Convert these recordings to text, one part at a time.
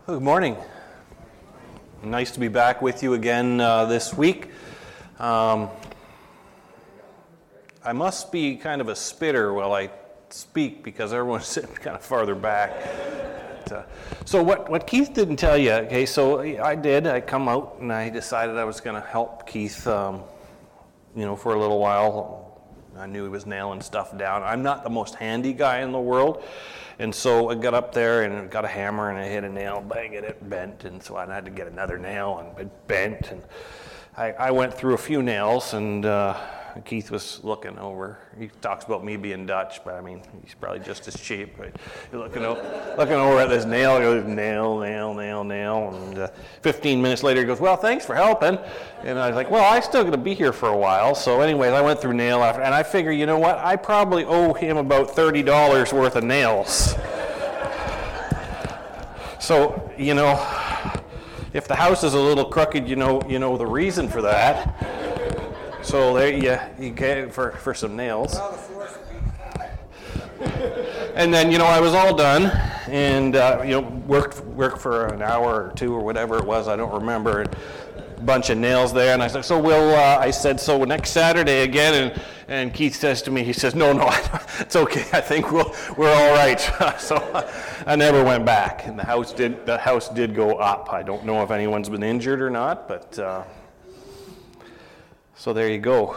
Good morning. Nice to be back with you again this week. I must be kind of a spitter while I speak because everyone's sitting kind of farther back. So what Keith didn't tell you, okay, so I come out and I decided I was going to help Keith, for a little while. I knew he was nailing stuff down. I'm not the most handy guy in the world. And so I got up there and got a hammer and I hit a nail, bang, and it bent. And so I had to get another nail and it bent. And I went through a few nails and Keith was looking over. He talks about me being Dutch, but I mean, he's probably just as cheap. Right? You're looking over at this nail, he goes, nail. And 15 minutes later, he goes, well, thanks for helping. And I was like, well, I'm still going to be here for a while. So anyways, I went through nail after, and I figure, you know what? I probably owe him about $30 worth of nails. So, if the house is a little crooked, you know the reason for that. So there you get for some nails. And then, I was all done and, worked for an hour or two or whatever it was, I don't remember, a bunch of nails there. And I said, so next Saturday again, and Keith says to me, he says, no, it's okay, I think we're all right. So I never went back, and the house did go up. I don't know if anyone's been injured or not, but so there you go.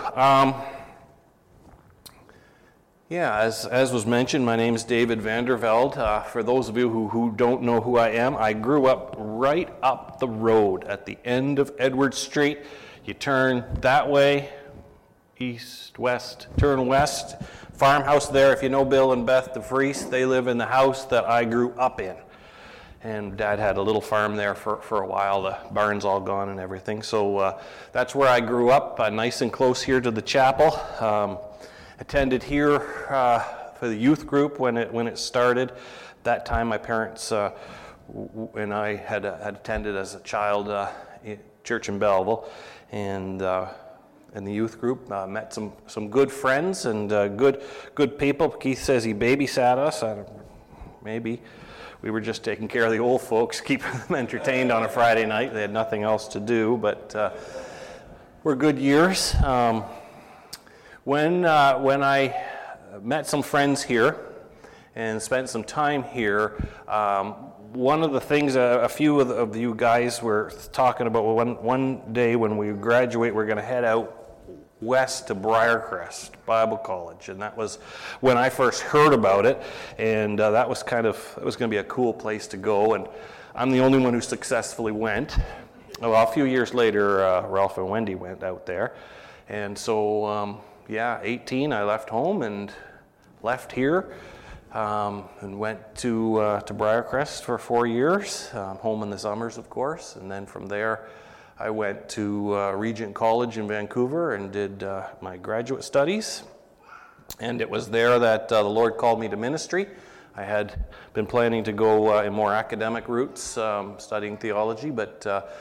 As was mentioned, my name is David Vanderveld. For those of you who don't know who I am, I grew up right up the road at the end of Edward Street. You turn that way, east, west, turn west. Farmhouse there, if you know Bill and Beth DeVries, they live in the house that I grew up in. And Dad had a little farm there for a while. The barn's all gone and everything. So that's where I grew up, nice and close here to the chapel. Attended here for the youth group when it started. That time my parents and I had attended as a child church in Belleville. And in the youth group, met some good friends and good people. Keith says he babysat us. Maybe. We were just taking care of the old folks, keeping them entertained on a Friday night. They had nothing else to do, but were good years. When I met some friends here and spent some time here, one of the things a few of you guys were talking about, one day when we graduate, we're going to head out west to Briarcrest Bible College, and that was when I first heard about it, and it was going to be a cool place to go, and I'm the only one who successfully went. Well, a few years later, Ralph and Wendy went out there, and so 18, I left home and left here, and went to Briarcrest for 4 years, home in the summers, of course, and then from there I went to Regent College in Vancouver and did my graduate studies, and it was there that the Lord called me to ministry. I had been planning to go in more academic routes, studying theology, but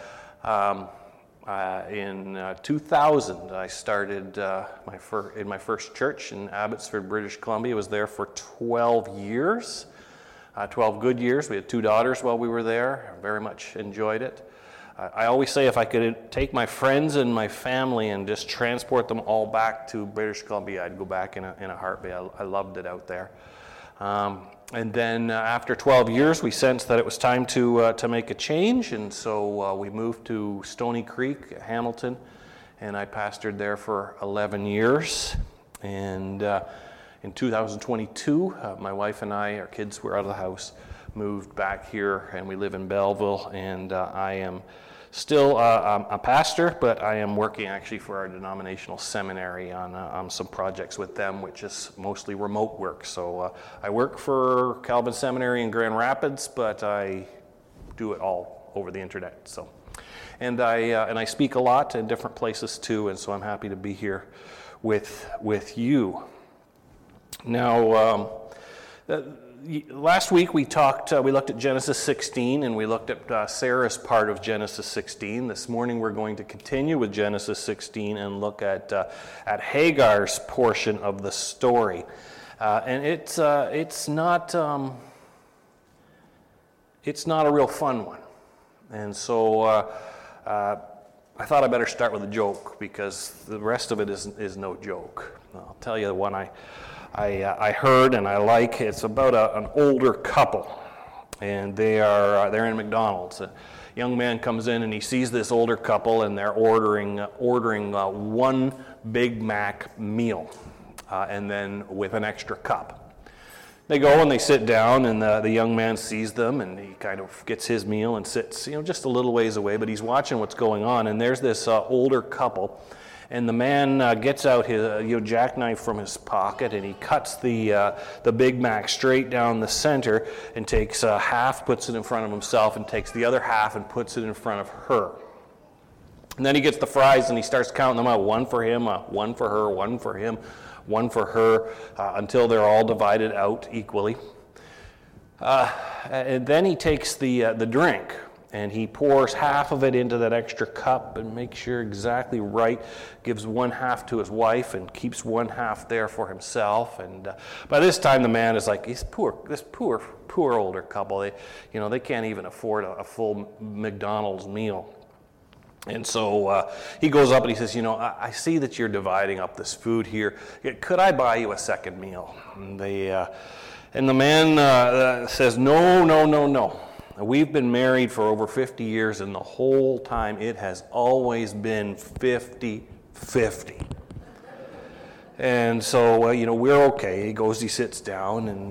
in 2000 I started in my first church in Abbotsford, British Columbia. I was there for 12 years, 12 good years. We had 2 daughters while we were there. I very much enjoyed it. I always say if I could take my friends and my family and just transport them all back to British Columbia, I'd go back in a heartbeat. I loved it out there. And then after 12 years, we sensed that it was time to make a change, and so we moved to Stony Creek, Hamilton, and I pastored there for 11 years. And in 2022, my wife and I, our kids were out of the house, moved back here, and we live in Belleville, and I am still a pastor, but I am working actually for our denominational seminary on some projects with them, which is mostly remote work. So I work for Calvin Seminary in Grand Rapids, but I do it all over the internet. So, and I speak a lot in different places too, and so I'm happy to be here with you. Now, last week we looked at Genesis 16, and we looked at Sarah's part of Genesis 16. This morning we're going to continue with Genesis 16 and look at Hagar's portion of the story. And it's not it's not a real fun one. And so I thought I better start with a joke, because the rest of it is no joke. I'll tell you the one I heard and I like. It's about an older couple, and they're in McDonald's. A young man comes in and he sees this older couple, and they're ordering one Big Mac meal, and then with an extra cup. They go and they sit down, and the young man sees them, and he kind of gets his meal and sits, just a little ways away, but he's watching what's going on. And there's this older couple, and the man gets out his jackknife from his pocket, and he cuts the Big Mac straight down the center, and takes half, puts it in front of himself, and takes the other half and puts it in front of her. And then he gets the fries, and he starts counting them out: one for him, one for her, one for him, one for her, until they're all divided out equally. And then he takes the drink, and he pours half of it into that extra cup and makes sure exactly right, gives one half to his wife and keeps one half there for himself. And by this time the man is like, this poor older couple, they can't even afford a full McDonald's meal. And so he goes up and he says, I see that you're dividing up this food here. Could I buy you a second meal? And the man says, no. We've been married for over 50 years, and the whole time it has always been 50-50. And so, we're okay. He sits down, and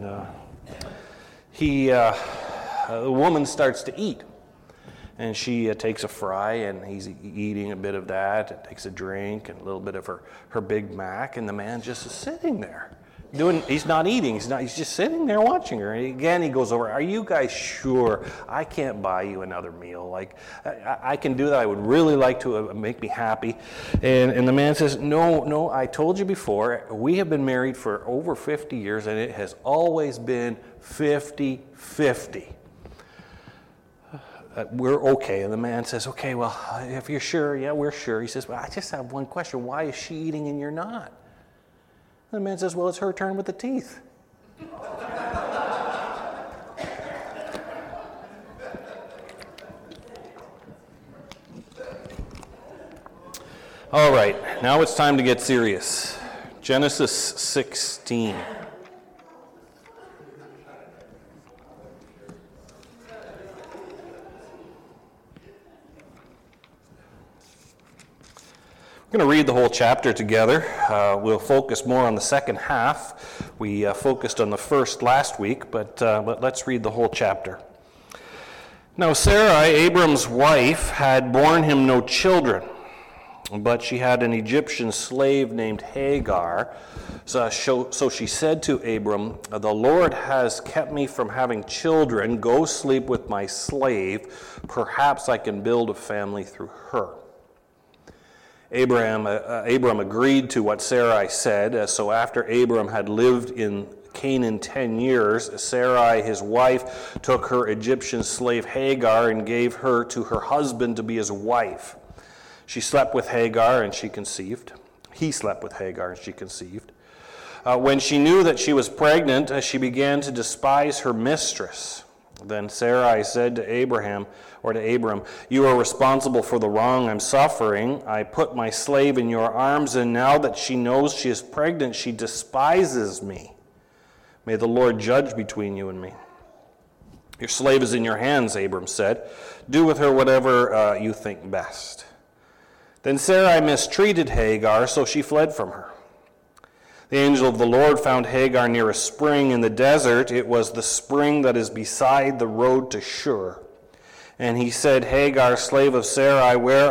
the woman starts to eat. And she takes a fry, and he's eating a bit of that, and takes a drink and a little bit of her Big Mac, and the man just is sitting there. He's not eating, he's just sitting there watching her. And again, he goes over, are you guys sure I can't buy you another meal? Like, I can do that, I would really like to make me happy. And the man says, no, I told you before, we have been married for over 50 years, and it has always been 50-50. We're okay. And the man says, okay, well, if you're sure, yeah, we're sure. He says, well, I just have one question. Why is she eating and you're not? And the man says, well, it's her turn with the teeth. All right, now it's time to get serious. Genesis 16. We're going to read the whole chapter together. We'll focus more on the second half. We focused on the first last week, but let's read the whole chapter. Now Sarai, Abram's wife, had borne him no children, but she had an Egyptian slave named Hagar. So she said to Abram, the Lord has kept me from having children. Go sleep with my slave. Perhaps I can build a family through her. Abram agreed to what Sarai said. So after Abram had lived in Canaan 10 years, Sarai, his wife, took her Egyptian slave Hagar and gave her to her husband to be his wife. She slept with Hagar and she conceived. He slept with Hagar and she conceived. When she knew that she was pregnant, she began to despise her mistress. Then Sarai said to Abram, you are responsible for the wrong I'm suffering. I put my slave in your arms, and now that she knows she is pregnant, she despises me. May the Lord judge between you and me. Your slave is in your hands, Abram said. Do with her whatever you think best. Then Sarai mistreated Hagar, so she fled from her. The angel of the Lord found Hagar near a spring in the desert. It was the spring that is beside the road to Shur. And he said, Hagar, slave of Sarai, where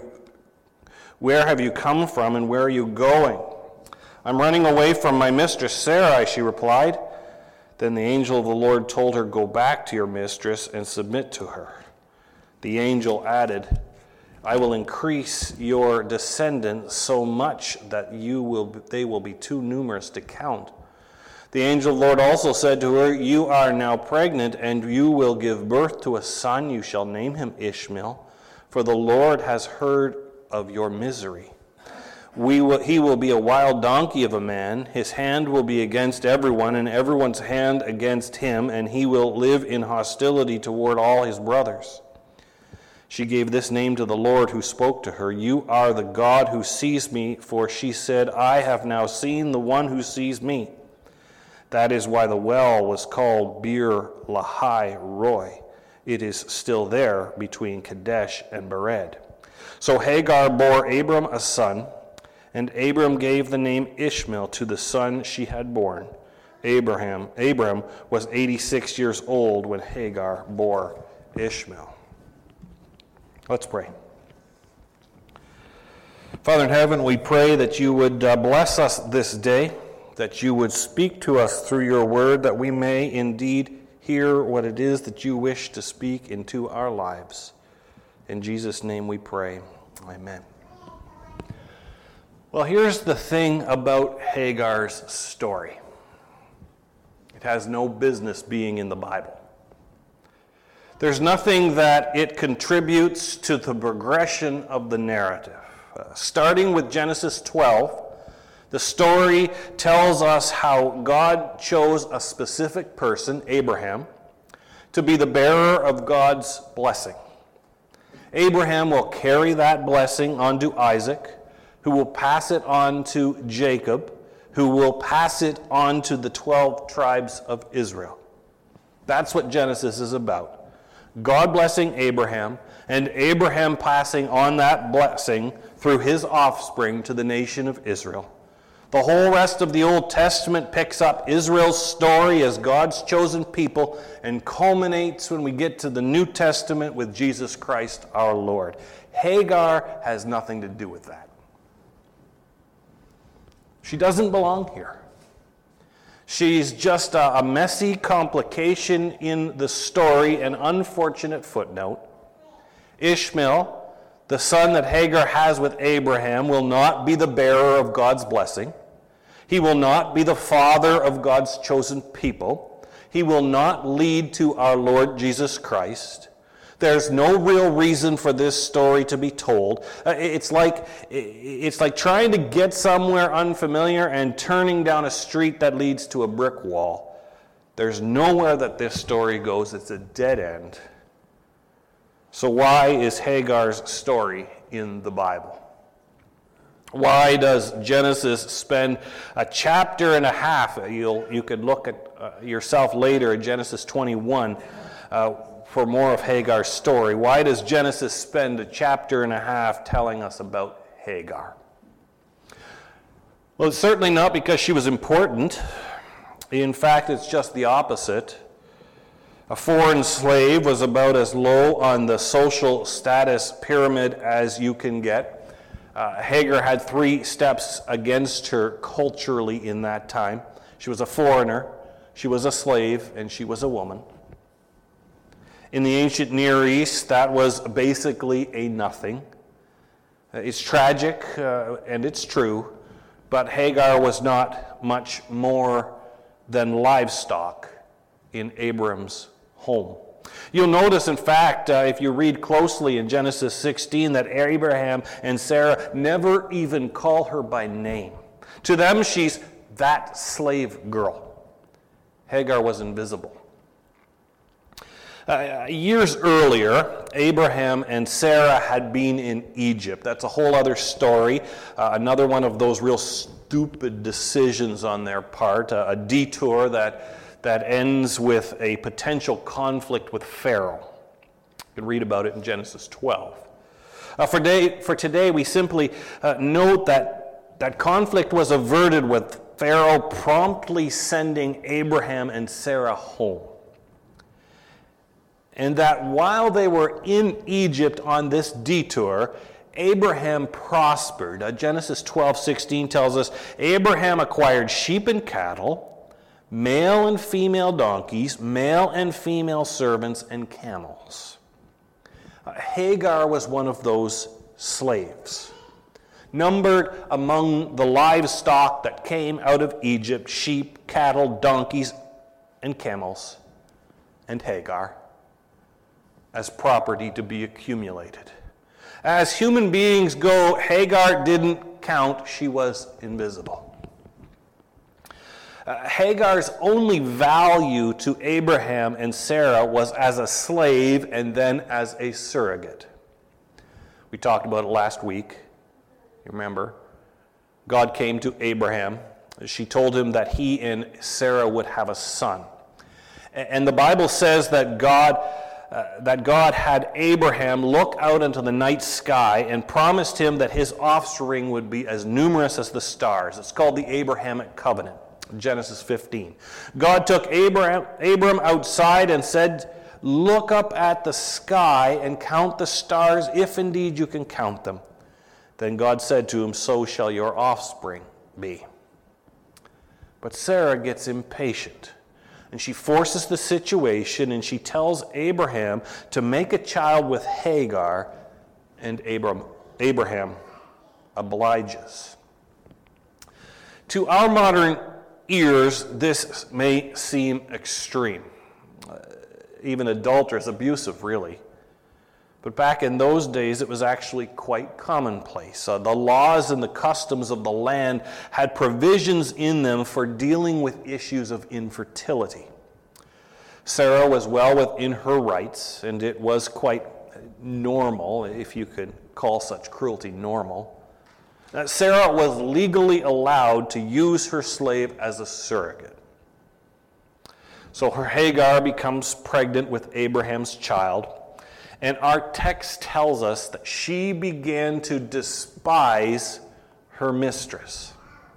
have you come from, and where are you going? I'm running away from my mistress Sarai, she replied. Then the angel of the Lord told her, go back to your mistress and submit to her. The angel added, I will increase your descendants so much that they will be too numerous to count. The angel of the Lord also said to her, you are now pregnant, and you will give birth to a son. You shall name him Ishmael, for the Lord has heard of your misery. He will be a wild donkey of a man. His hand will be against everyone, and everyone's hand against him, and he will live in hostility toward all his brothers. She gave this name to the Lord who spoke to her. You are the God who sees me, for she said, I have now seen the one who sees me. That is why the well was called Beer Lahai Roi. It is still there between Kadesh and Bered. So Hagar bore Abram a son, and Abram gave the name Ishmael to the son she had born. Abram was 86 years old when Hagar bore Ishmael. Let's pray. Father in heaven, we pray that you would bless us this day, that you would speak to us through your word, that we may indeed hear what it is that you wish to speak into our lives. In Jesus' name we pray. Amen. Well, here's the thing about Hagar's story. It has no business being in the Bible. There's nothing that it contributes to the progression of the narrative. Starting with Genesis 12, the story tells us how God chose a specific person, Abraham, to be the bearer of God's blessing. Abraham will carry that blessing onto Isaac, who will pass it on to Jacob, who will pass it on to the 12 tribes of Israel. That's what Genesis is about. God blessing Abraham, and Abraham passing on that blessing through his offspring to the nation of Israel. The whole rest of the Old Testament picks up Israel's story as God's chosen people and culminates when we get to the New Testament with Jesus Christ our Lord. Hagar has nothing to do with that. She doesn't belong here. She's just a messy complication in the story, an unfortunate footnote. Ishmael, the son that Hagar has with Abraham, will not be the bearer of God's blessing. He will not be the father of God's chosen people. He will not lead to our Lord Jesus Christ. There's no real reason for this story to be told. It's like trying to get somewhere unfamiliar and turning down a street that leads to a brick wall. There's nowhere that this story goes. It's a dead end. So why is Hagar's story in the Bible? Why does Genesis spend a chapter and a half? You could look at yourself later at Genesis 21 for more of Hagar's story. Why does Genesis spend a chapter and a half telling us about Hagar? Well, it's certainly not because she was important. In fact, it's just the opposite. A foreign slave was about as low on the social status pyramid as you can get. Hagar had 3 steps against her culturally in that time. She was a foreigner, she was a slave, and she was a woman. In the ancient Near East, that was basically a nothing. It's tragic, and it's true, but Hagar was not much more than livestock in Abram's home. You'll notice, in fact, if you read closely in Genesis 16, that Abraham and Sarah never even call her by name. To them, she's that slave girl. Hagar was invisible. Years earlier, Abraham and Sarah had been in Egypt. That's a whole other story. Another one of those real stupid decisions on their part, a detour that ends with a potential conflict with Pharaoh. You can read about it in Genesis 12. For today, we simply note that conflict was averted with Pharaoh promptly sending Abraham and Sarah home. And that while they were in Egypt on this detour, Abraham prospered. Genesis 12:16 tells us, Abraham acquired sheep and cattle, male and female donkeys, male and female servants, and camels. Hagar was one of those slaves, numbered among the livestock that came out of Egypt, sheep, cattle, donkeys, and camels, and Hagar as property to be accumulated. As human beings go, Hagar didn't account, she was invisible. Hagar's only value to Abraham and Sarah was as a slave and then as a surrogate. We talked about it last week. You remember? God came to Abraham. She told him that he and Sarah would have a son. And the Bible says that God had Abraham look out into the night sky and promised him that his offspring would be as numerous as the stars. It's called the Abrahamic covenant, Genesis 15. God took Abram outside and said, "Look up at the sky and count the stars, if indeed you can count them." Then God said to him, "So shall your offspring be." But Sarah gets impatient, and she forces the situation, and she tells Abraham to make a child with Hagar, and Abraham obliges. To our modern ears, this may seem extreme, even adulterous, abusive, really. But back in those days, it was actually quite commonplace. The laws and the customs of the land had provisions in them for dealing with issues of infertility. Sarah was well within her rights, and it was quite normal, if you could call such cruelty normal. Sarah was legally allowed to use her slave as a surrogate. So her Hagar becomes pregnant with Abraham's child. And our text tells us that she began to despise her mistress.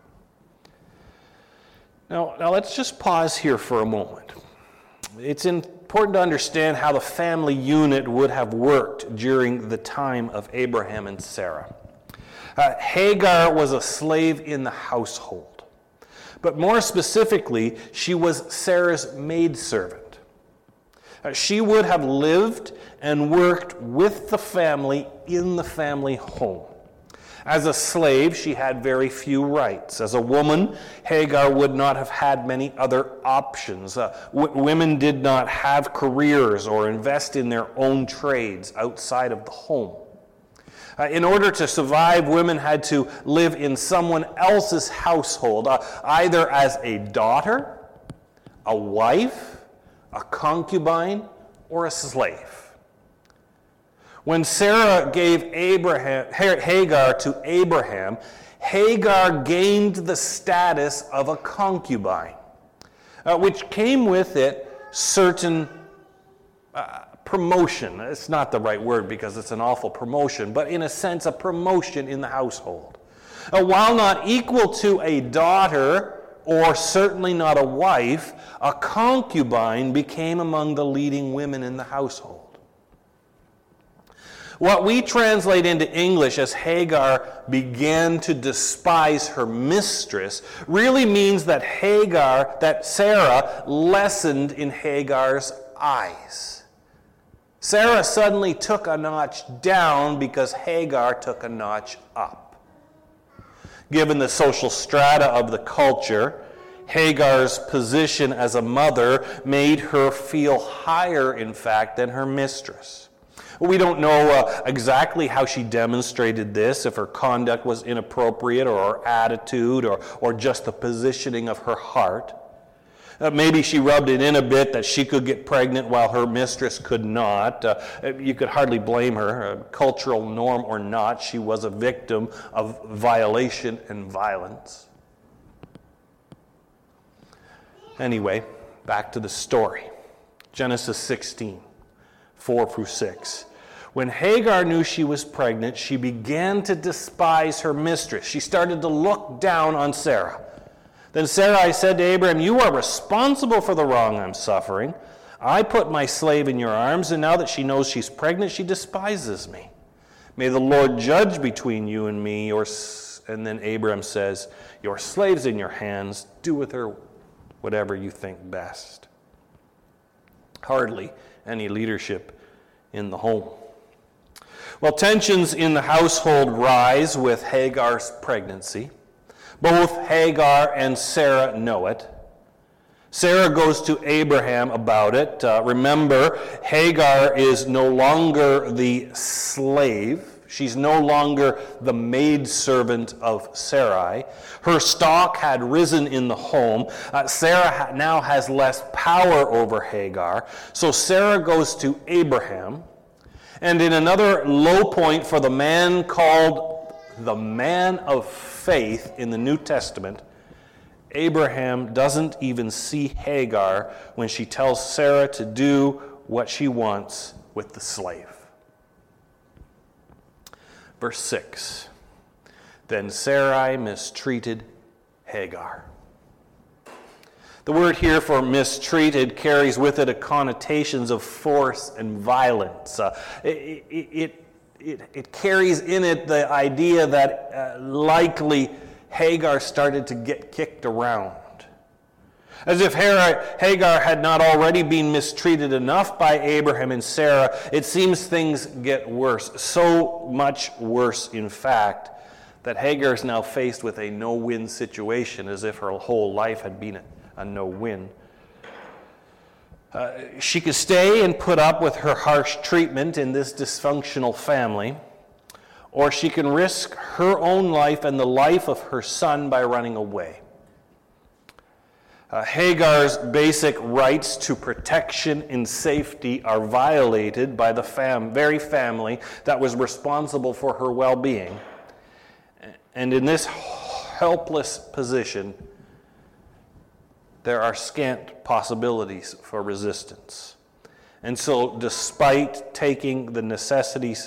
Now let's just pause here for a moment. It's important to understand how the family unit would have worked during the time of Abraham and Sarah. Hagar was a slave in the household. But more specifically, she was Sarah's maidservant. She would have lived and worked with the family in the family home. As a slave, she had very few rights. As a woman, Hagar would not have had many other options. Women did not have careers or invest in their own trades outside of the home. In order to survive, women had to live in someone else's household, either as a daughter, a wife, a concubine, or a slave. When Sarah gave Hagar to Abraham, Hagar gained the status of a concubine, which came with it certain promotion. It's not the right word because it's an awful promotion, but in a sense, a promotion in the household. While not equal to a daughter, or certainly not a wife, a concubine became among the leading women in the household. What we translate into English as Hagar began to despise her mistress really means that Sarah lessened in Hagar's eyes. Sarah suddenly took a notch down because Hagar took a notch up. Given the social strata of the culture, Hagar's position as a mother made her feel higher, in fact, than her mistress. We don't know exactly how she demonstrated this, if her conduct was inappropriate or her attitude or just the positioning of her heart. Maybe she rubbed it in a bit that she could get pregnant while her mistress could not. You could hardly blame her. Cultural norm or not, she was a victim of violation and violence. Anyway, back to the story. Genesis 16, 4-6. When Hagar knew she was pregnant, she began to despise her mistress. She started to look down on Sarah. Then Sarai said to Abraham, "You are responsible for the wrong I'm suffering. I put my slave in your arms, and now that she knows she's pregnant, she despises me. May the Lord judge between you and me." And then Abraham says, "Your slave's in your hands. Do with her whatever you think best." Hardly any leadership in the home. Well, tensions in the household rise with Hagar's pregnancy. Both Hagar and Sarah know it. Sarah goes to Abraham about it. Remember, Hagar is no longer the slave. She's no longer the maidservant of Sarai. Her stock had risen in the home. Sarah now has less power over Hagar. So Sarah goes to Abraham. And in another low point for the man called the man of faith in the New Testament, Abraham doesn't even see Hagar when she tells Sarah to do what she wants with the slave. Verse 6, then Sarai mistreated Hagar. The word here for mistreated carries with it a connotations of force and violence. It carries in it the idea that likely Hagar started to get kicked around. As if Hagar had not already been mistreated enough by Abraham and Sarah, it seems things get worse. So much worse, in fact, that Hagar is now faced with a no-win situation, as if her whole life had been a no-win. She could stay and put up with her harsh treatment in this dysfunctional family, or she can risk her own life and the life of her son by running away. Hagar's basic rights to protection and safety are violated by the very family that was responsible for her well-being. And in this helpless position, there are scant possibilities for resistance. And so despite taking the necessities,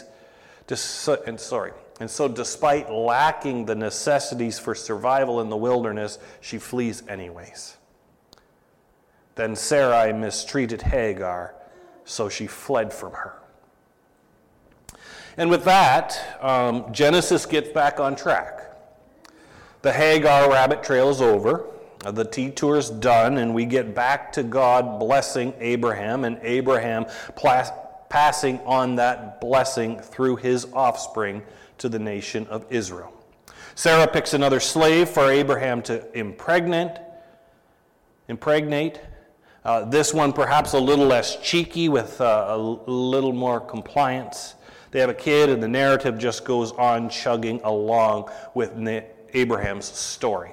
despite lacking the necessities for survival in the wilderness, she flees anyways. Then Sarai mistreated Hagar, so she fled from her. And with that, Genesis gets back on track. The Hagar rabbit trail is over. The detour is done, and we get back to God blessing Abraham, and Abraham passing on that blessing through his offspring to the nation of Israel. Sarah picks another slave for Abraham to impregnate. This one perhaps a little less cheeky, with a little more compliance. They have a kid, and the narrative just goes on chugging along with Abraham's story.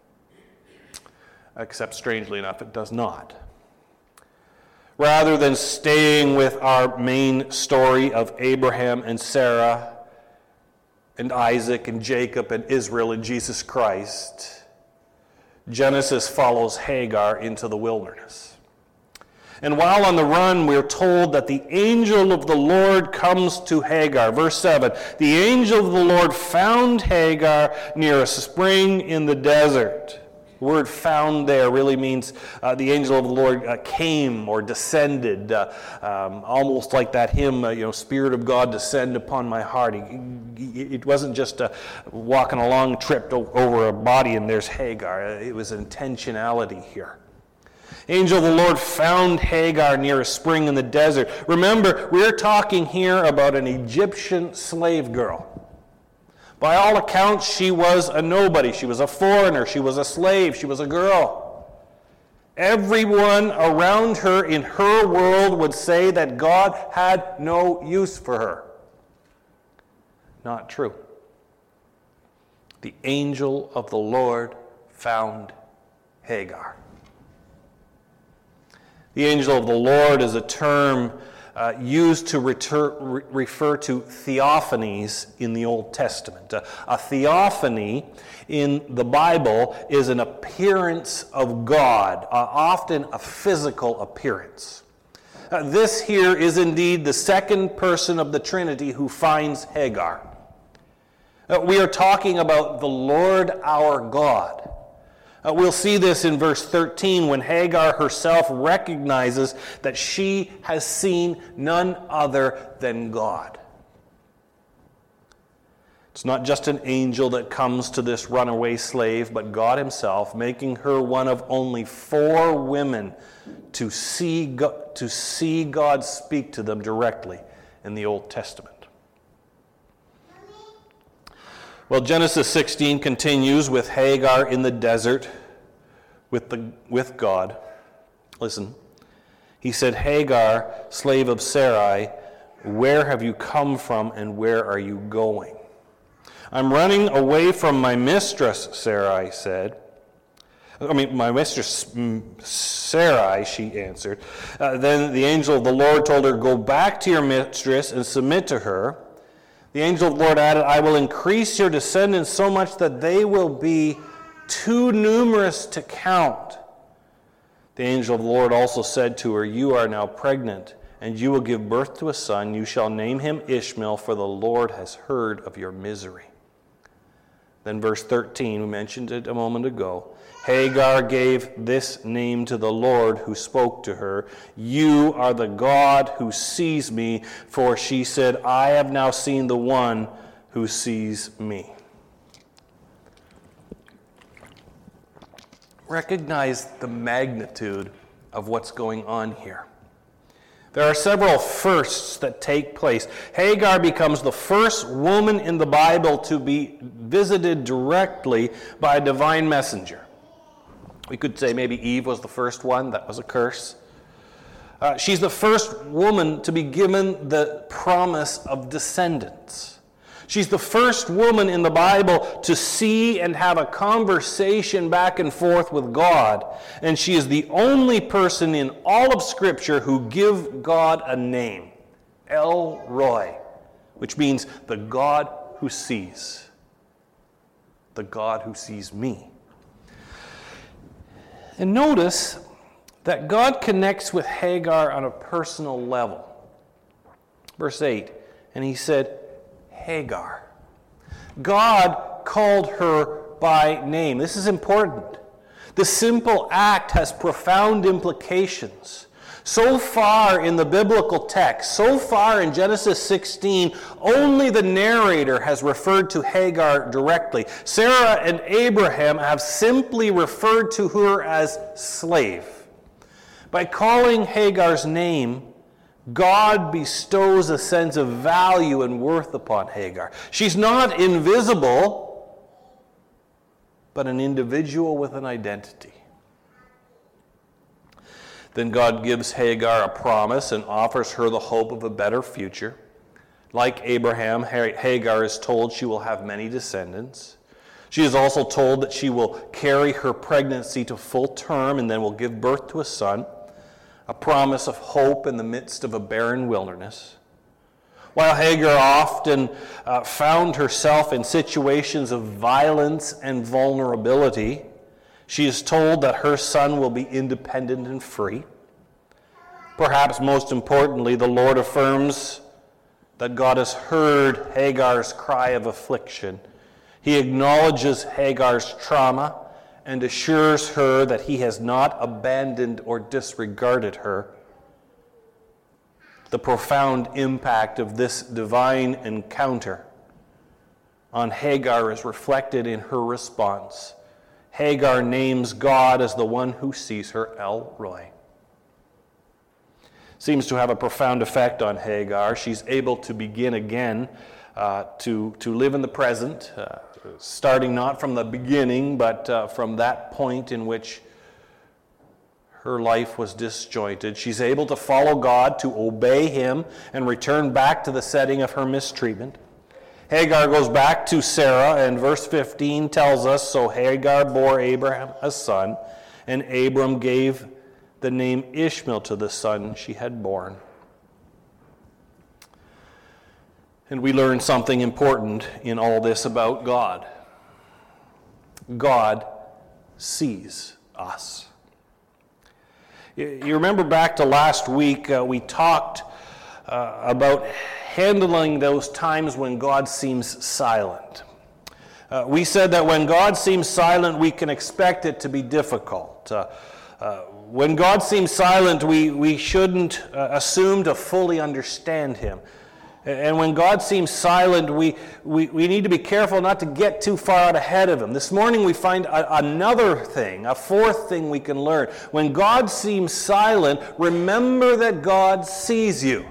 Except, strangely enough, it does not. Rather than staying with our main story of Abraham and Sarah and Isaac and Jacob and Israel and Jesus Christ, Genesis follows Hagar into the wilderness. And while on the run, we're told that the angel of the Lord comes to Hagar. Verse 7, the angel of the Lord found Hagar near a spring in the desert. The word found there really means the angel of the Lord came or descended, almost like that hymn, Spirit of God descend upon my heart. It wasn't just walking along, tripped over a body and there's Hagar. It was intentionality here. Angel of the Lord found Hagar near a spring in the desert. Remember, we're talking here about an Egyptian slave girl. By all accounts, she was a nobody. She was a foreigner. She was a slave. She was a girl. Everyone around her in her world would say that God had no use for her. Not true. The angel of the Lord found Hagar. The angel of the Lord is a term used to refer to theophanies in the Old Testament. A theophany in the Bible is an appearance of God, often a physical appearance. This here is indeed the second person of the Trinity who finds Hagar. We are talking about the Lord our God. We'll see this in verse 13 when Hagar herself recognizes that she has seen none other than God. It's not just an angel that comes to this runaway slave, but God himself, making her one of only 4 women to see God speak to them directly in the Old Testament. Well, Genesis 16 continues with Hagar in the desert with God. Listen, he said, Hagar, slave of Sarai, where have you come from and where are you going?" "I'm running away from my mistress," Sarai said. "My mistress Sarai," she answered. Then the angel of the Lord told her, "Go back to your mistress and submit to her." The angel of the Lord added, "I will increase your descendants so much that they will be too numerous to count." The angel of the Lord also said to her, "You are now pregnant, and you will give birth to a son. You shall name him Ishmael, for the Lord has heard of your misery." Then verse 13, we mentioned it a moment ago. Hagar gave this name to the Lord who spoke to her, "You are the God who sees me," for she said, "I have now seen the one who sees me." Recognize the magnitude of what's going on here. There are several firsts that take place. Hagar becomes the first woman in the Bible to be visited directly by a divine messenger. We could say maybe Eve was the first one. That was a curse. She's the first woman to be given the promise of descendants. She's the first woman in the Bible to see and have a conversation back and forth with God. And she is the only person in all of Scripture who give God a name, El Roi, which means the God who sees. The God who sees me. And notice that God connects with Hagar on a personal level. Verse 8, and he said, Hagar. God called her by name. This is important. The simple act has profound implications. So far in the biblical text, so far in Genesis 16, only the narrator has referred to Hagar directly. Sarah and Abraham have simply referred to her as slave. By calling Hagar's name, God bestows a sense of value and worth upon Hagar. She's not invisible, but an individual with an identity. Then God gives Hagar a promise and offers her the hope of a better future. Like Abraham, Hagar is told she will have many descendants. She is also told that she will carry her pregnancy to full term and then will give birth to a son. A promise of hope in the midst of a barren wilderness. While Hagar often found herself in situations of violence and vulnerability, she is told that her son will be independent and free. Perhaps most importantly, the Lord affirms that God has heard Hagar's cry of affliction. He acknowledges Hagar's trauma and assures her that he has not abandoned or disregarded her. The profound impact of this divine encounter on Hagar is reflected in her response. Hagar names God as the one who sees her, El Roi. Seems to have a profound effect on Hagar. She's able to begin again to live in the present, starting not from the beginning, but from that point in which her life was disjointed. She's able to follow God, to obey him, and return back to the setting of her mistreatment. Hagar goes back to Sarah, and verse 15 tells us, so Hagar bore Abraham a son, and Abram gave the name Ishmael to the son she had born. And we learn something important in all this about God. God sees us. You remember back to last week, we talked about handling those times when God seems silent. We said that when God seems silent, we can expect it to be difficult. When God seems silent, we shouldn't assume to fully understand him. And when God seems silent, we need to be careful not to get too far out ahead of him. This morning we find another thing, a fourth thing we can learn. When God seems silent, remember that God sees you.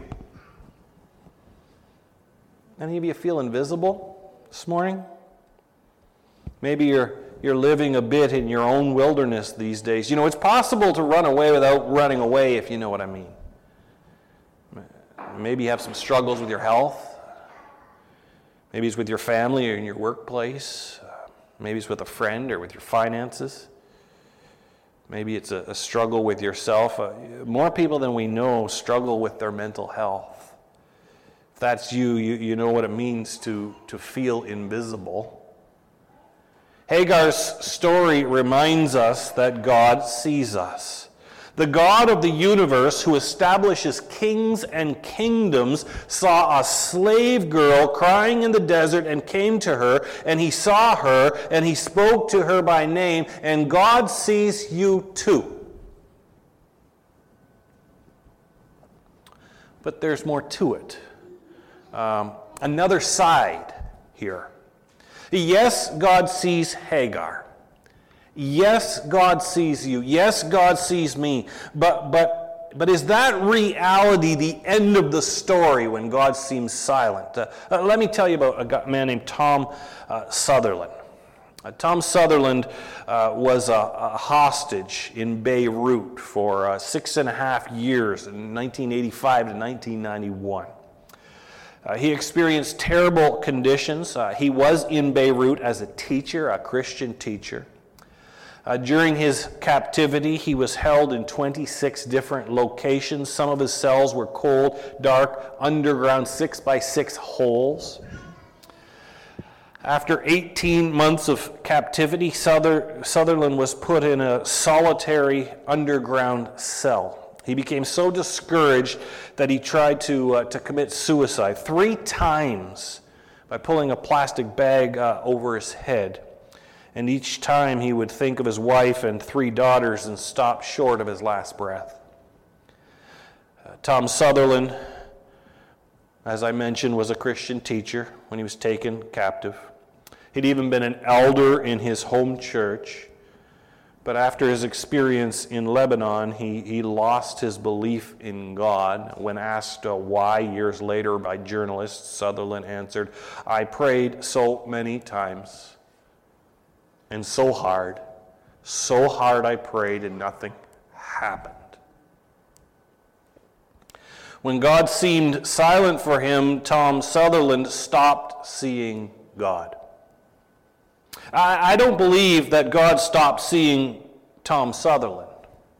Any of you feel invisible this morning? Maybe you're living a bit in your own wilderness these days. You know, it's possible to run away without running away, if you know what I mean. Maybe you have some struggles with your health. Maybe it's with your family or in your workplace. Maybe it's with a friend or with your finances. Maybe it's a struggle with yourself. More people than we know struggle with their mental health. If that's you, you know what it means to feel invisible. Hagar's story reminds us that God sees us. The God of the universe, who establishes kings and kingdoms, saw a slave girl crying in the desert and came to her, and he saw her, and he spoke to her by name, and God sees you too. But there's more to it. Another side here. Yes, God sees Hagar. Yes, God sees you. Yes, God sees me. But is that reality the end of the story when God seems silent? Let me tell you about a man named Tom Sutherland. Tom Sutherland was a hostage in Beirut for 6.5 years, in 1985 to 1991. He experienced terrible conditions. He was in Beirut as a teacher, a Christian teacher. During his captivity, he was held in 26 different locations. Some of his cells were cold, dark, underground 6x6 holes. After 18 months of captivity, Sutherland was put in a solitary underground cell. He became so discouraged that he tried to commit suicide 3 times by pulling a plastic bag over his head. And each time he would think of his wife and 3 daughters and stop short of his last breath. Tom Sutherland, as I mentioned, was a Christian teacher when he was taken captive. He'd even been an elder in his home church. But after his experience in Lebanon, he lost his belief in God. When asked why years later by journalists, Sutherland answered, "I prayed so many times. And so hard I prayed, and nothing happened." When God seemed silent for him, Tom Sutherland stopped seeing God. I don't believe that God stopped seeing Tom Sutherland.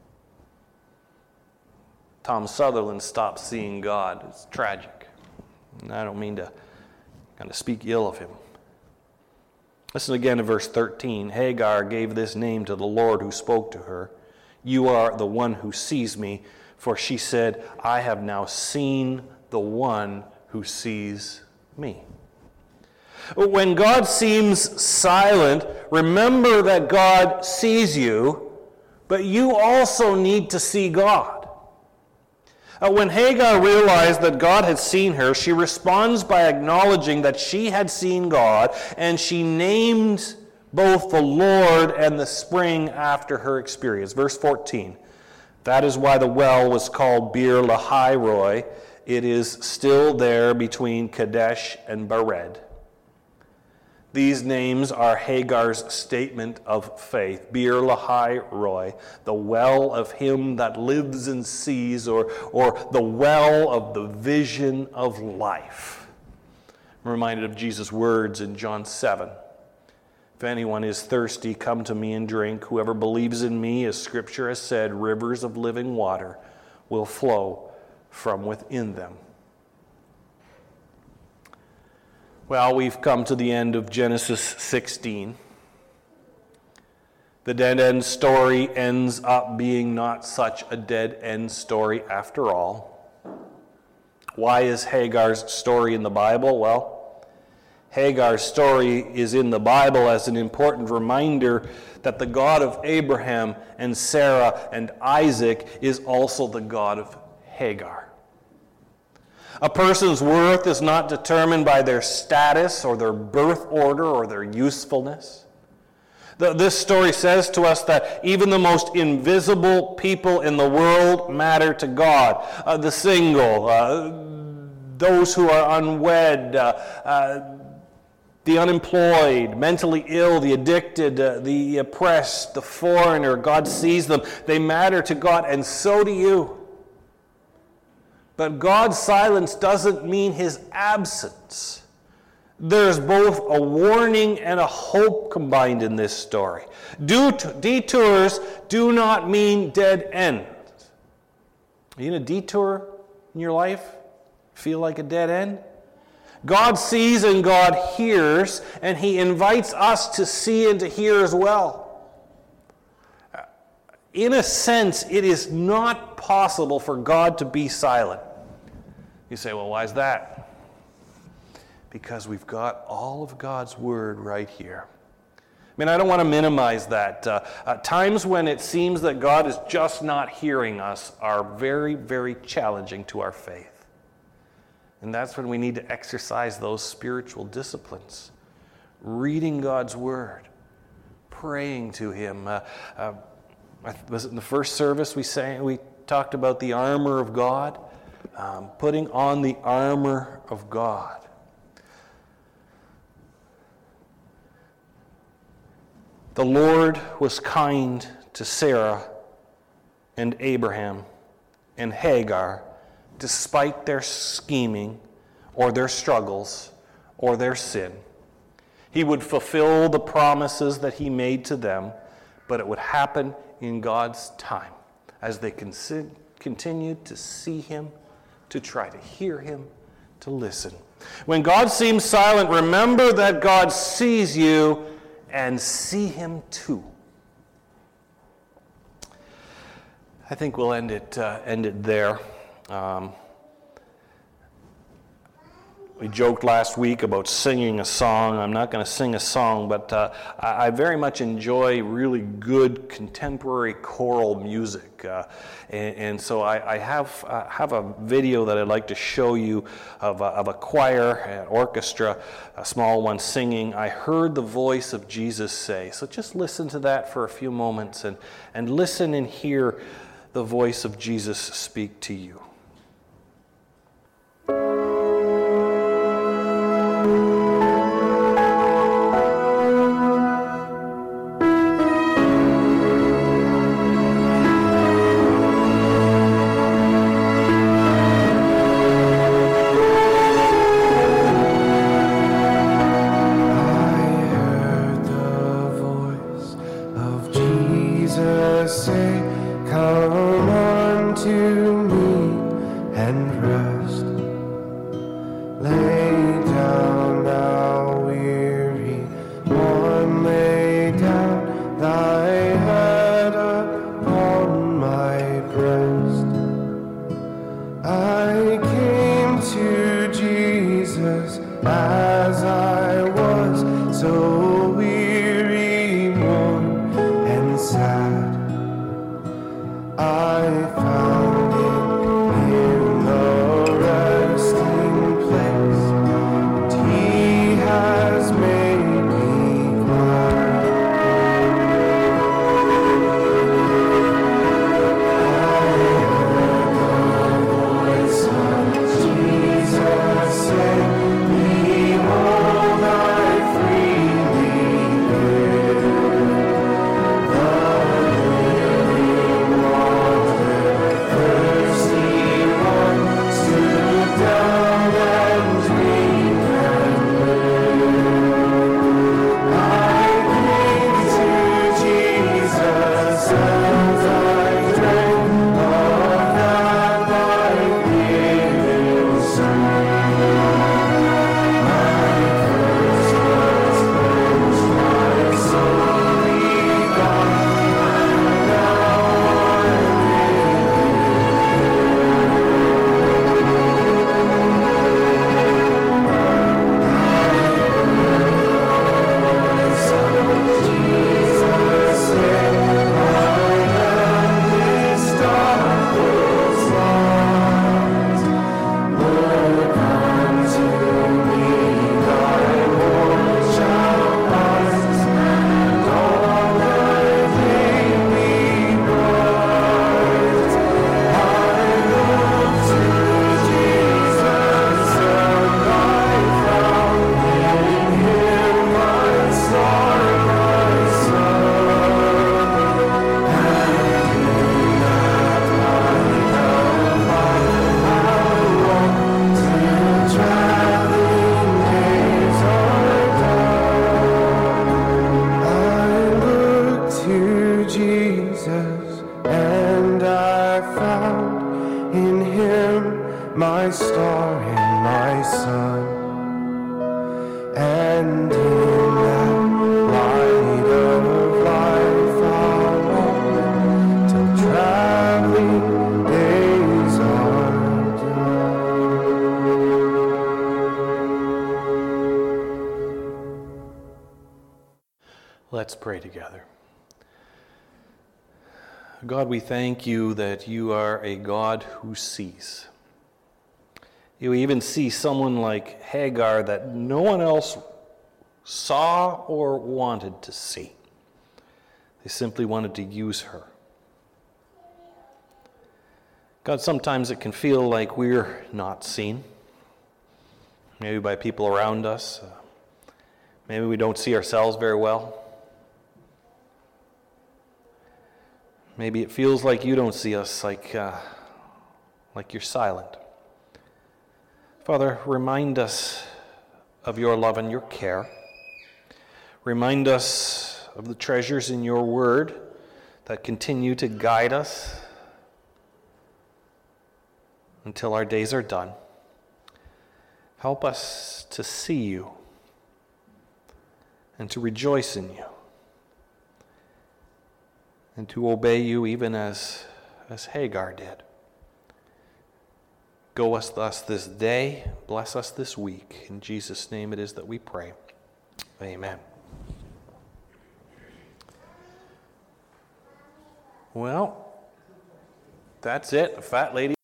Tom Sutherland stopped seeing God. It's tragic. And I don't mean to kind of speak ill of him. Listen again to verse 13. Hagar gave this name to the Lord who spoke to her. "You are the one who sees me," for she said, "I have now seen the one who sees me." When God seems silent, remember that God sees you, but you also need to see God. When Hagar realized that God had seen her, she responds by acknowledging that she had seen God, and she named both the Lord and the spring after her experience. Verse 14, "That is why the well was called Beer Lahai Roi. It is still there between Kadesh and Bered." These names are Hagar's statement of faith. Beer Lahai Roi, the well of him that lives and sees, or the well of the vision of life. I'm reminded of Jesus' words in John 7. "If anyone is thirsty, come to me and drink. Whoever believes in me, as Scripture has said, rivers of living water will flow from within them." Well, we've come to the end of Genesis 16. The dead-end story ends up being not such a dead-end story after all. Why is Hagar's story in the Bible? Well, Hagar's story is in the Bible as an important reminder that the God of Abraham and Sarah and Isaac is also the God of Hagar. A person's worth is not determined by their status or their birth order or their usefulness. This story says to us that even the most invisible people in the world matter to God. The single, those who are unwed, the unemployed, mentally ill, the addicted, the oppressed, the foreigner. God sees them. They matter to God, and so do you. But God's silence doesn't mean his absence. There's both a warning and a hope combined in this story. Detours do not mean dead ends. Are you in a detour in your life? Feel like a dead end? God sees and God hears, and he invites us to see and to hear as well. In a sense, it is not possible for God to be silent. You say, well, why is that? Because we've got all of God's word right here. I mean, I don't want to minimize that. Times when it seems that God is just not hearing us are very, very challenging to our faith. And that's when we need to exercise those spiritual disciplines. Reading God's word, praying to him. Was it in the first service we talked about the armor of God? Putting on the armor of God. The Lord was kind to Sarah and Abraham and Hagar, despite their scheming or their struggles or their sin. He would fulfill the promises that he made to them, but it would happen in God's time as they continued to see him, to try to hear him, to listen. When God seems silent, remember that God sees you and see him too. I think we'll end it there. We joked last week about singing a song. I'm not going to sing a song, but I very much enjoy really good contemporary choral music. And so I have a video that I'd like to show you of a choir, an orchestra, a small one singing, "I heard the voice of Jesus say." So just listen to that for a few moments and listen and hear the voice of Jesus speak to you. Lay down Let's pray together. God, we thank you that you are a God who sees. You even see someone like Hagar that no one else saw or wanted to see. They simply wanted to use her. God, sometimes it can feel like we're not seen, maybe by people around us. Maybe we don't see ourselves very well. Maybe it feels like you don't see us, like you're silent. Father, remind us of your love and your care. Remind us of the treasures in your word that continue to guide us until our days are done. Help us to see you and to rejoice in you and to obey you even as Hagar did. Go with us this day, bless us this week. In Jesus' name it is that we pray. Amen. Well, that's it. The fat lady